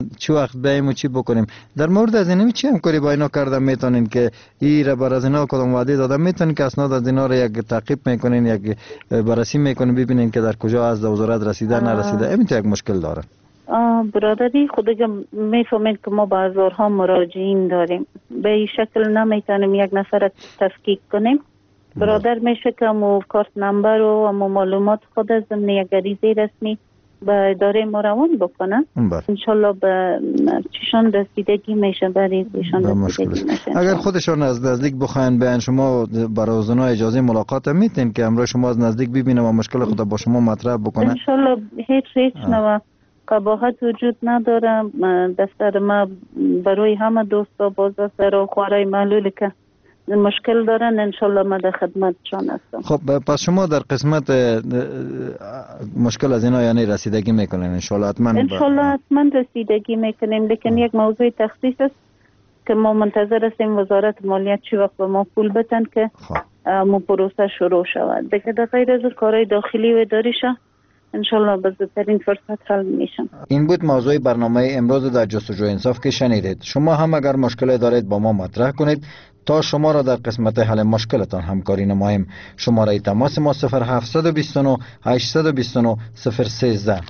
چه وقت بیایم و چی بکنیم. در مورد از اینمی چی همکاری با اینا کردم میتونین که این را بر از اینا کدام وعده داده میتونین که اسناد از اینا را یک تعقیب میکنین، یک بررسی میکنین ببینین که در کجا از وزارت رسیده نرسیده. همین یک مشکل داره. برادری خودش میفهمید که ما بازارها مراجعین داریم، به این شکل نمیتونیم یک نفر تفکیک کنیم. برادر میشه که مو کارت نمبر و مو معلومات خود از یک غریزه رسمی به اداره ما روان بکنن. انشالله به چشان رسیدگی میشه، برای ایشان رسیدگی میشه. اگر خودشان از نزدیک بخواین بیان، شما برای اونا اجازه ملاقات میتین که امروز شما از نزدیک ببینم و مشکل خود با شما مطرح بکنه؟ انشالله هیچ نوع قباحت وجود نداره. دفتر ما برای همه دوستا بازار سر و خوارای معلول که مشکل دارن انشالله ما در خدمتشان هستم. خب پس شما در قسمت مشکل از اینا یعنی رسیدگی میکنین انشالله؟ حتما رسیدگی میکنیم، لیکن یک موضوع تخصیص است که ما منتظر هستیم وزارت مالیات چی وقت به ما پول بتن که مو پروسه شروع شود. دیگه در غیر از کارهای داخلی و اداری شه انشالله به زودترین فرصت حل میشن. این بود موضوع برنامه امروز در جستجوی انصاف که شنیدید. شما هم اگر مشکل دارید با ما مطرح کنید تا شما را در قسمت حل مشکلتان همکاری نماییم. شماره تماس ما 0729 829 013.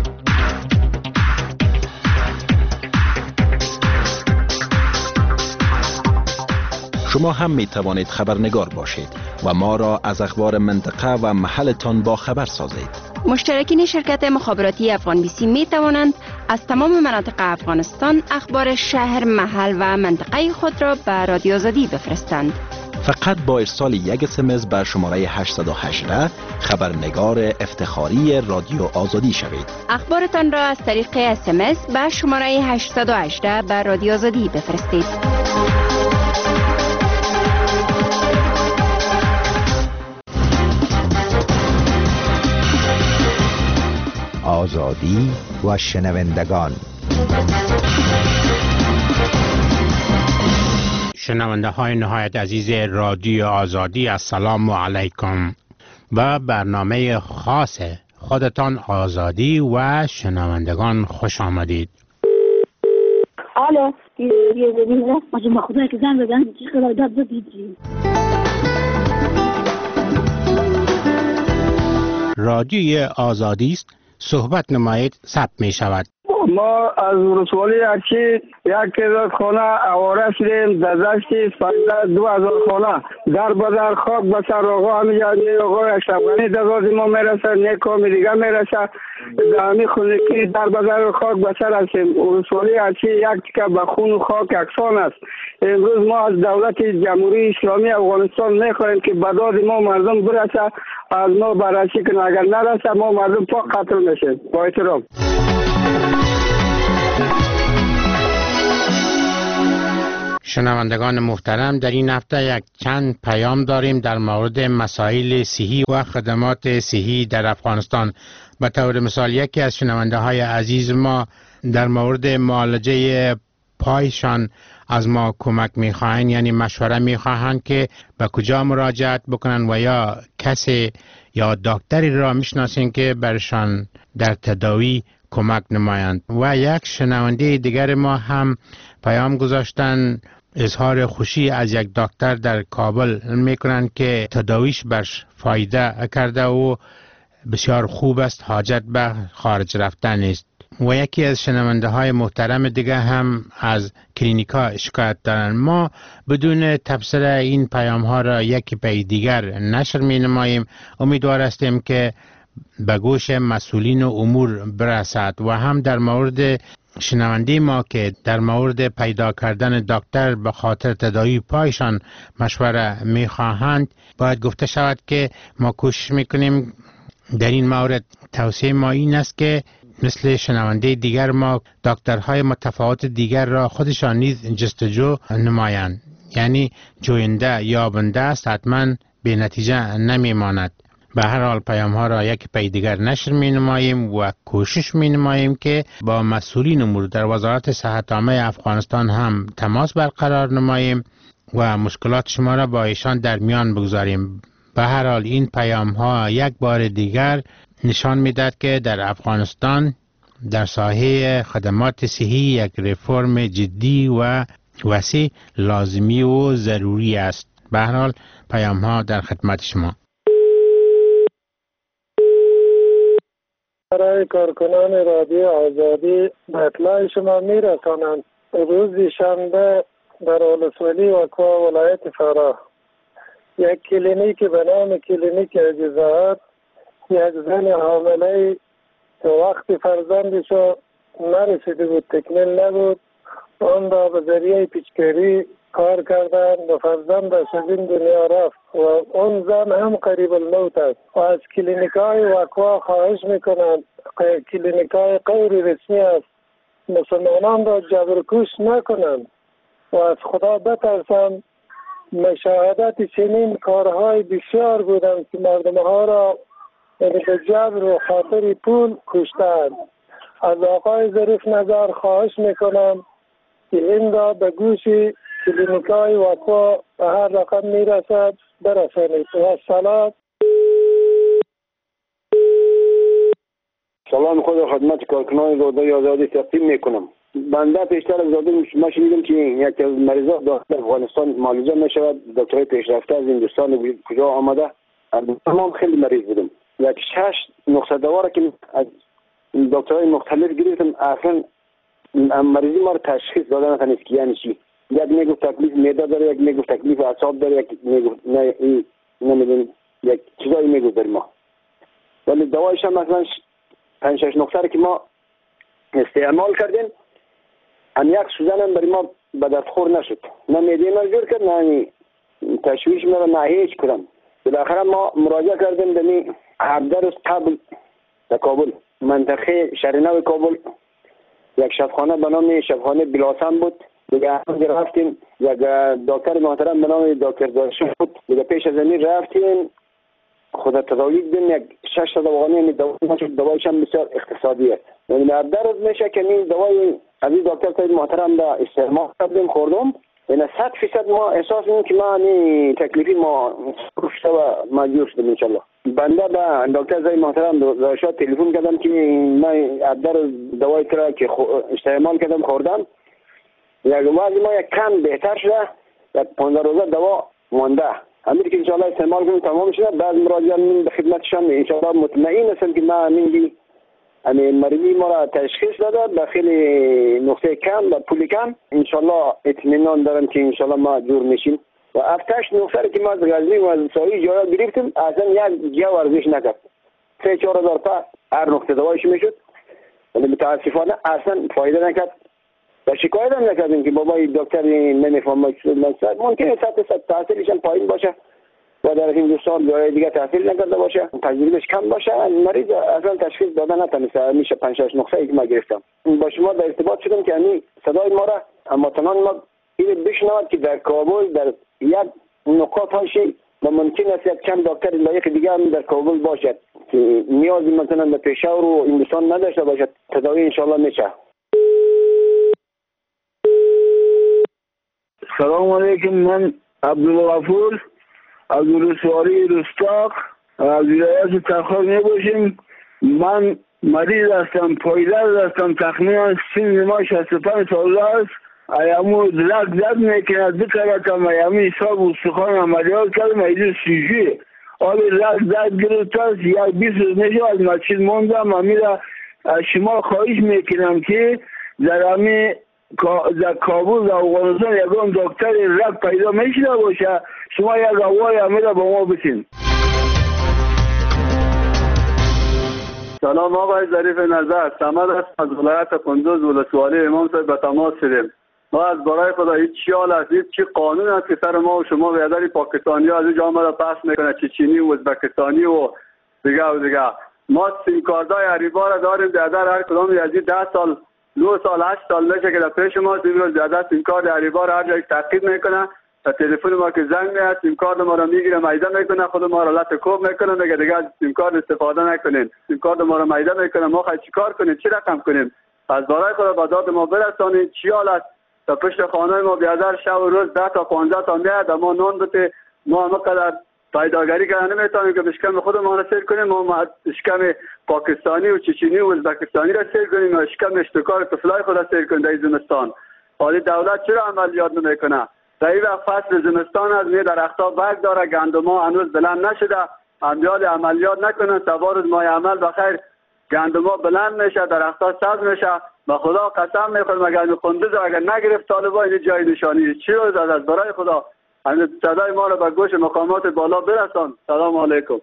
شما هم می توانید خبرنگار باشید و ما را از اخبار منطقه و محلتان با خبر سازید. مشترکین شرکت مخابراتی افغان بیسی می توانند از تمام مناطق افغانستان اخبار شهر، محل و منطقه خود را به رادیو آزادی بفرستند. فقط با ارسال یک SMS به شماره 818 خبرنگار افتخاری رادیو آزادی شوید. اخبارتان را از طریق SMS به شماره 818 به رادیو آزادی بفرستید. آزادی و شنوندگان. شنونده های نهایت عزیز رادیو آزادی، السلام علیکم. و برنامه خاص خودتان آزادی و شنوندگان خوش آمدید. الو ما خدا که زنگ بزن چی خبر داد دیدی؟ رادیو آزادی است، صحبت نمایید، ثبت می شود. ما از ولسوالی ارچی 1000 خانه آواره شدیم، در دشت فقط 2000 خانه در بدر خاک به سر آقا همینجا آقا اشرفغانی دزازی ما میرسه، نیکامی دیگه میرسه، همی خونکی در بدر خاک به سر هستیم. ولسوالی ارچی یک تکه به خون و خاک یکسان است. امروز ما از دولت جمهوری اسلامی افغانستان میخواهیم که به داد ما مردم برسه، از ما بررسی کنه، اگر نرسه ما مردم پاک قتل میشیم. با احترام. شنوندگان محترم، در این هفته یک چند پیام داریم در مورد مسائل صحی و خدمات صحی در افغانستان. به طور مثال یکی از شنونده های عزیز ما در مورد معالجه پایشان از ما کمک میخواهند، یعنی مشوره میخواهند که به کجا مراجعت بکنن و یا کسی یا دکتری را میشناسین که برشان در تداوی کمک نمایند. و یک شنونده دیگر ما هم پیام گذاشتن، اظهار خوشی از یک دکتر در کابل میکنند که تداویش برش فایده کرده و بسیار خوب است، حاجت به خارج رفتن نیست. و یکی از شنونده های محترم دیگه هم از کلینیکا شکایت دارند. ما بدون تفسیر این پیام ها را یکی پی دیگر نشر می نماییم. امیدوار هستیم که به گوش مسئولین امور برسد. و هم در مورد شنونده ما که در مورد پیدا کردن دکتر به خاطر تداوی پایشان مشوره می خواهند، باید گفته شود که ما کوشش میکنیم در این مورد. توصیه ما این است که مثل شنونده دیگر ما دکترهای متفاوت دیگر را خودشان نیز جستجو نمایند، یعنی جوینده یابنده است، حتما به نتیجه نمی ماند. به هر حال پیام ها را یک پی دیگر نشر می نماییم و کوشش می نماییم که با مسئولین امور در وزارت صحت عامه افغانستان هم تماس برقرار نماییم و مشکلات شما را با ایشان در میان بگذاریم. به هر حال این پیام ها یک بار دیگر نشان میدهد که در افغانستان در ساحه خدمات صحی یک رفرم جدی و وسیع لازمی و ضروری است. به هر حال پیام ها در خدمت شما. برای کارکنان رادیو آزادی به اطلاع شما میرسانند روز شنبه در اولسوالی وکوا ولایت فراه یک کلینیک به نام کلینیک اجزاءات یک زن حامله وقتی فرزندش نرسیده بود، تکمیل نبود، آن را به ذریعه پیچکاری کار کردن و فرزندش از این دنیا رفت و اون زن هم قریب الموت است و از کلینیکای وکوا خواهش میکنند، کلینیکای غیر رسمی است، مسلمانان را جبرکوش نکنند و از خدا بترسند. مشاهدت چنین کارهای بسیار بودند که مردم ها را به جبر و خاطر پول کشتند. از آقای ظریف نظر خواهش میکنم که این را به گوش کلینیکای وکوا به هر رقم میرسد برسانید. و سلام خود خدمت کارکنان رادیو آزادی تقدیم میکنم. بنده پیشتر از ما شنیدم که یک از مریضان داخل افغانستان معالجه میشود، دکترای پیشرفته از هندوستان کجا آمده، تمام خیلی مریض بودم. یک 6 نقطه دواره که از دکترای مختلف گرفتم، اصلا مریضی ما رو تشخیص دادن نتونست که یعنی چی. یک میگفت تکلیف معده داره، یک میگفت تکلیف اعصاب داره، یک میگفت نه این نمیدونم یک چیزایی میگفت در ما. ولی دوایش هم مثلا 5-6 نقطه که ما استعمال کردیم، هم یک سوزن هم برای ما به دستخور نشد، نه معده ما جور کرد، نه تشویش ما، نه هیچ کدام. بالاخره ما مراجعه کردیم به 17 روز قبل در کابل، منطقه شهرنو کابل، یک شفاخانه به نام شفاخانه بلاسان بود. دیگه رفتیم یک دکتر محترم به نام دکتر داشتم بود. دیگه پیش از این رفتیم خود تداوی دیدیم، یک 600 افغانی دوایش هم بسیار اقتصادی است. یعنی 17 روز میشه که این دوای از این دکتر سید محترم را استعمال کردیم خوردم. یعنی 100% ما احساس می‌کنیم که ما این تکلیفی ما رفته و مجبور شدیم انشالله. بنده به دکتر سید محترم داشت تلفن کردم که من 17 روز دوای را که استعمال کردم خوردم، یک وضع ما یک کم بهتر شده، یک 15 روزه دوا مونده. همین که انشالله استعمال کنیم تمام شده. بعد مراجعه من به خدمتشان انشالله مطمئن هستم که ما همین مریضی ما را تشخیص داده به خیلی نقطه کم و پول کم. انشالله اطمینان دارم که انشالله ما جور میشیم. و 7-8 نقطه که ما از غزنی و از سایی جایا گرفتیم اصلا یک جا ورزش نکرد، 3-4 هزار تا هر نقطه دوایش میشد، ولی متاسفانه اصلا فایده نکرد و شکایت هم نکردیم که بابای دکتر نمیفهمه. ممکنه 100% تحصیلش هم پایین باشه و در هندوستان جای دیگه تحصیل نکرده باشه، تجربهش کم باشه، مریض اصلا تشخیص داده نتونسته. میشه 5-6 نقطه‌ای که ما گرفتم. با شما در ارتباط شدم که همین صدای ما را هموطنان ما این بشنوند که در کابل در یک نقاط هاشی و ممکن است یک کم دکتر لایق دیگه هم در کابل باشد که نیازی مثلا به پشاور و هندوستان نداشته باشد. تداوی انشالله میشه. سلام علیکم، من عبدالغفور از ولسوالی رستاق از ولایت تخار میباشیم. من مریض هستم، پایدار هستم، تقریبا سن ما 65 سال است. ایامو درک زد میکنه بکراتم، ایامی حساب استخوان عملیات کردم، ایدو سیجی آلی رک زد گرفت است. یک 20 روز میشه از مسجد موندم. امیره از شما خواهش میکنم که در کابل در افغانستان یکم دکتر رک پیدا میشده باشه، شما یک هوای امیره با ما بسین. سلام آقای ظریف نظر، صمد است از ولایت کندوز ولسوالی امام صاحب به تماس شدیم. ما از برای خدا هیچ چیال است، هیچ چی قانون است که سر ما و شما بیادری پاکستانی ها از اینجا آمده پس میکنه، چچینی و ازبکستانی و دیگه. ما سیم کارتای عریبا را داریم بیادر، هر کدام یزی 10 سال 9 سال 8 سال میشه که در پیش ما این روز زیاده سیم کارت عریبا را هر جایی تعقیب میکنه، تا تلفن ما که زنگ میاد سیم کارت ما را میگیره میده میکنه، خود ما را لط کوب میکنه، میگه دیگه از سیم کارت استفاده نکنین، سیم کارت ما را میده میکنه. ما خواهی چیکار کنیم، چی رقم کنیم؟ از برای خدا با داد ما برسانید. چی حال است تا پشت خانه ما بیادر شب و روز 10 تا 15 تا میاد، ما نان بده، ما همقدر پیداگری که نمیتونیم که به شکم خودمان را سیر کنیم و شکم پاکستانی و چچنی و ازبکستانی را سیر کنیم و شکم اشتکار طفلای خود را سیر کنیم در زمستان. حالی دولت چرا عملیات نمیکنه؟ در این وقت فصل زمستان از می درختها برگ داره، گندما هنوز بلند نشده، امیال عملیات نکنن، سوار ماه عمل بخیر گندما بلند میشه، درختها سبز میشه. و خدا قسم میخورم اگر میخونده اگر نگرفت طالبان این جای نشانی چی رو زد از برای خدا صدای ما رو به گوش مقامات بالا برسان. سلام علیکم.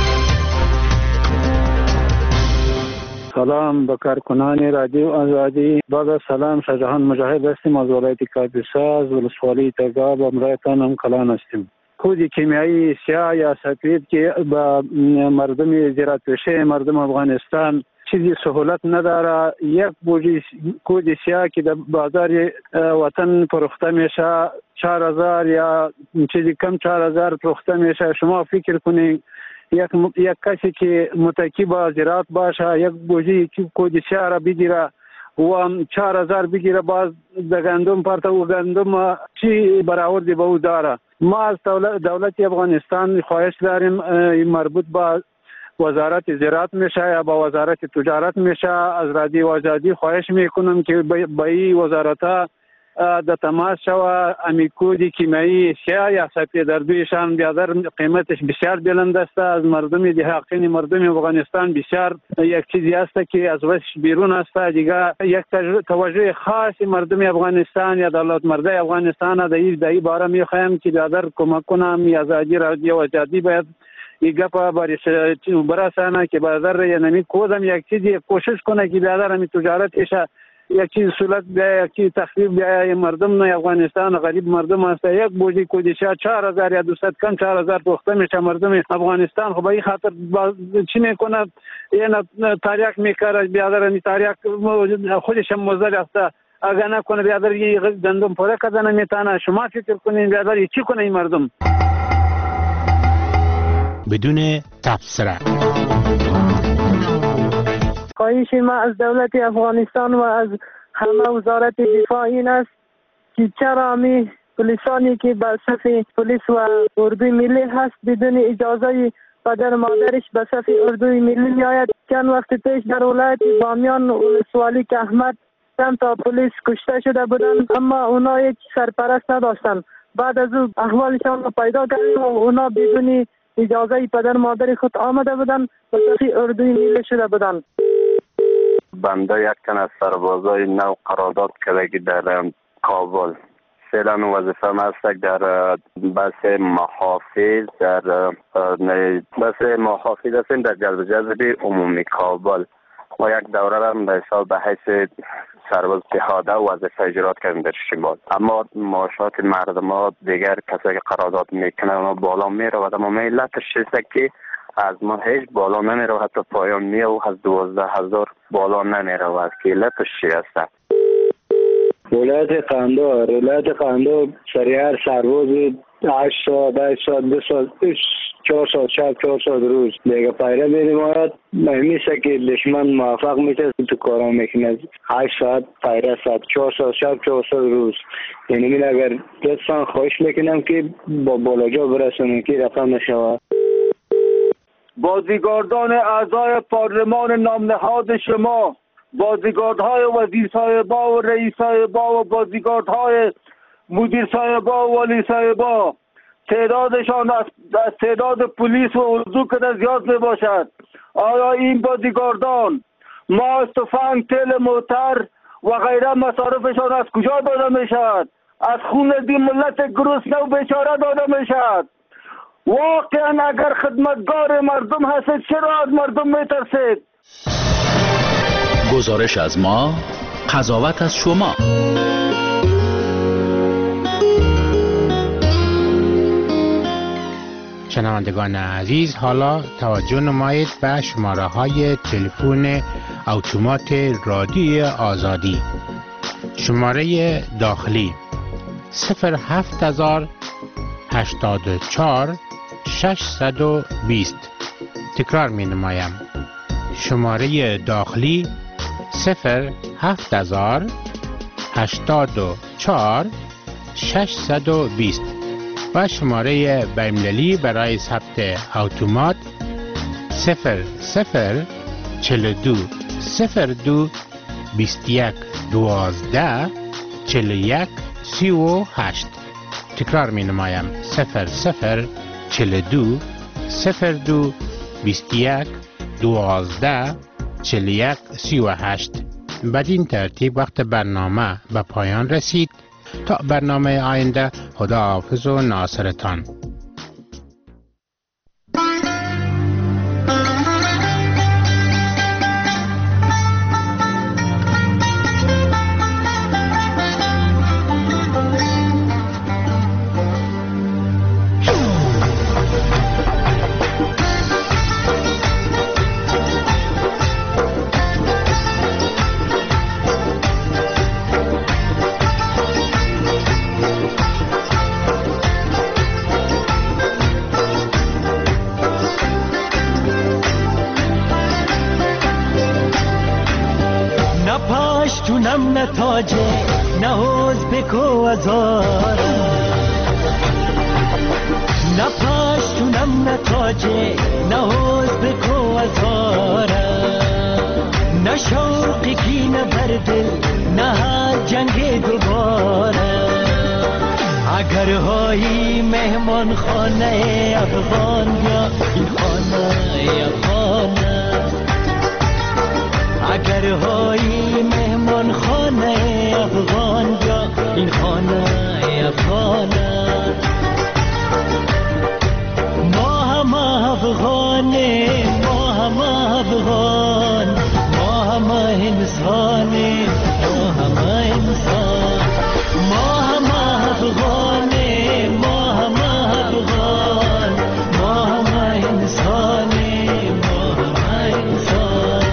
سلام به کارکنان رادیو آزادی. با سلام شاهجهان مجاهد هستیم از ولایت کاپیسا، ولسوالی تگاب و امرایتان هم کلان هستیم. کود کیمیایی سیاه یا سفید که با مردم زراعت پیشه مردم افغانستان چیزی سهولت نداره. یک بوجی کود سیاه که در بازار وطن فروخته میشه 4000 یا چیزی کم 4000 فروخته میشه. شما فکر کنید یک کسی که متکی با زراعت باشه یک بوجی کود سیاه را بگیره و 4000 بگیره، باز در گندم پرته و گندم چی برآوردی به او داره. ما از دولت افغانستان خواهش داریم مربوط با وزارت زراعت میشه یا با وزارت تجارت میشه، از رادیو آزادی خواهش میکنم که با این وزارت‌ها در تماس شوه. امیکودی کیمیایی سیاه یا سفید در دویشان بیادر قیمتش بسیار بلند است. از مردم دهقین مردم افغانستان بسیار یک چیزی است که از وش بیرون است. دیگه یک توجه خاص مردم افغانستان یا دولت مرده افغانستان در این باره میخوایم که بیادر کمک کنم. آزادی رادیو آزادی باید این گپ برسانه که بیادر یعنی کودم یک چیزی کوشش کنه که بیادر همی تجارتش یک چیز سهولت بیا، یک چیز تخفیف بیا. مردم افغانستان غریب مردم است. یک بوجی کودیشه 4000 یا 200 کم 4000 پخته میشه. مردم افغانستان خب این خاطر چی میکنه؟ این تاریخ میکره بیادر این تاریخ خودش مزدل است. اگر نکنه بیادر یه گندم پره کردن نمیتونه. شما فکر کنین بیادر چی کنه این مردم؟ بدون تبصره. خواهش ما از دولت افغانستان و از همه وزارت دفاع این است که چرا می پلیسانی که به صف پلیس و اردوی ملی هست بدون اجازه پدر مادرش به صف اردوی ملی میآید. چند وقت پیش در ولایت بامیان ولسوالی که احمد چند تا پلیس کشته شده بودند، اما اونا یک سرپرست نداشتند. بعد از او احوالشان را پیدا کردیم و اونا بدون اجازه پدر مادر خود آمده بودند به صف اردوی ملی شده بودند. بنده یک تن از سربازای نو قرارداد کردگی در کابل. فعلا وظیفه هست در بس محافظ هستیم در جذب عمومی کابل و یک دوره را در سال به حیث سرباز پیاده وظیفه اجرا کردیم در شمال. اما معاشات مردم ها دیگر کسایی که قرارداد میکنن بالا میره و اما علتش چیزه که از ما هیچ بالا نمیره و حتی پایان میره و از 12000 بالا نمیره و از که علتش چی هست؟ ولایت قندو سریع سرباز 8 ساعت 10 ساعت 2 ساعت 4 ساعت شب 4 ساعت روز دیگه پیره بیدیم آید میشه که دشمن موفق میشه تو کارا میکنه. 8 ساعت پیره ساعت 4 ساعت شب 4 ساعت روز. یعنی من اگر لطفا خواهش میکنم که با بالاجا برسونم که رفع نشود. بازیگردان اعضای پارلمان نامنهاد شما، بازیگردهای وزیر صاحبا و رئیس صاحبا و بازیگردهای مدیر صاحبا و والی صاحبا تعدادشان از تعداد پلیس و اردو کده زیاد می باشد. آیا این بازیگردان ماست، تفنگ، تل موتر و غیره مصارفشان از کجا داده می شود؟ از خون دی ملت گرسنه و بیچاره داده می شود. واقعا اگر خدمتگار مردم هستید چرا از مردم می ترسید؟ گزارش از ما، قضاوت از شما. شنوندگان عزیز، حالا توجه نمایید به شماره های تلفن اتومات رادیو آزادی. شماره داخلی 07084 620. تکرار می نمایم. شماره داخلی 07084 620. و شماره بین‌المللی برای ثبت اتومات 0042 02 21 12 41 38. تکرار می نمایم 0042 02 21 12 41 38. بدین ترتیب وقت برنامه به پایان رسید. تا برنامه آینده، خداحافظ و ناصرتان. جونم نتاجه نهوز بکو ازارم نپاش جونم نتاجه نهوز بکو ازارم نه شوقی کی نه بردل نه جنگ دوباره اگر هایی مهمان خانه افغان بیا این خانه افغانه اگر هایی مهمان خانه افغان بیا این خانه افغانه ما هم افغانه ما هم افغان ما هم انسانه ما هم انسان ما هم افغانه ما هم افغان ما هم انسانه ما هم انسان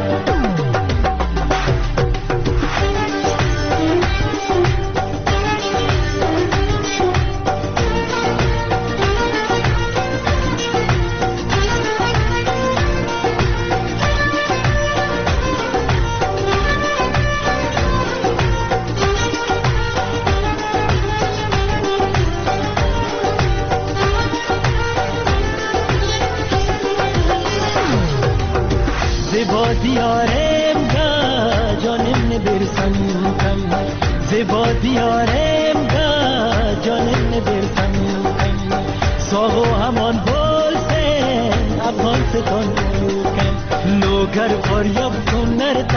زیبا دیارم گا جانم نبرسم کم زیبا دیارم گا جانم نبرسم کم ساغو همان بولسن افغان ستان کم لوگر فریاب کن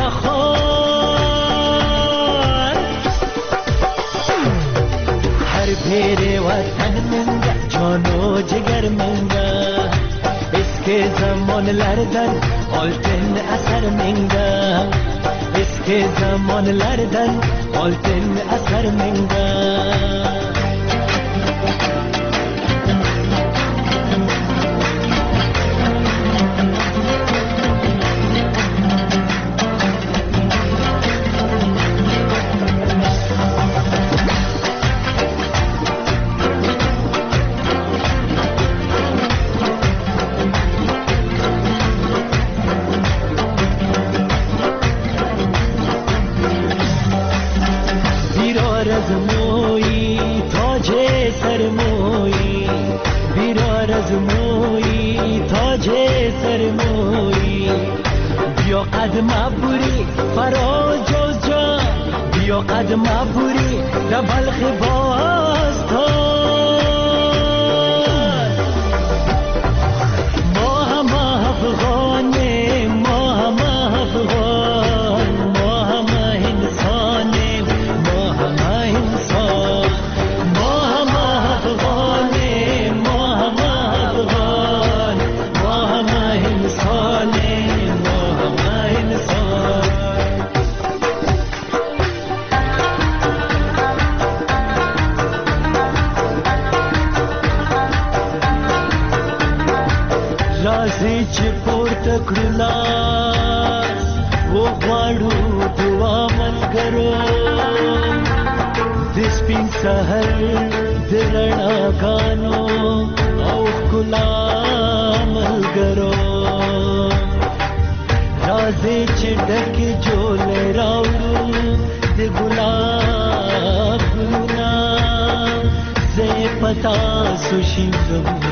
نرتخان هر پیر وطن منگا جانو جگر منگا اسکه zamanlardan oltin asar menga eski zamonlardan oltin asar menga قدم ابوری فراز جز جا بیا قدم ابوری در بلخ باستان ما هم افغانه ما هم افغان ما هم انسانه ما هم انسان ما هم افغانه ما هم افغان ما هم انسانه راځي چې پورته کړو لاس وغواړو دعا ملګرو د سپین سحر د رڼاګانو او ښکلا ملګرو راځي چې ډکې جولې راوړو د ګلاب ګلونه زه پتا و شیرازه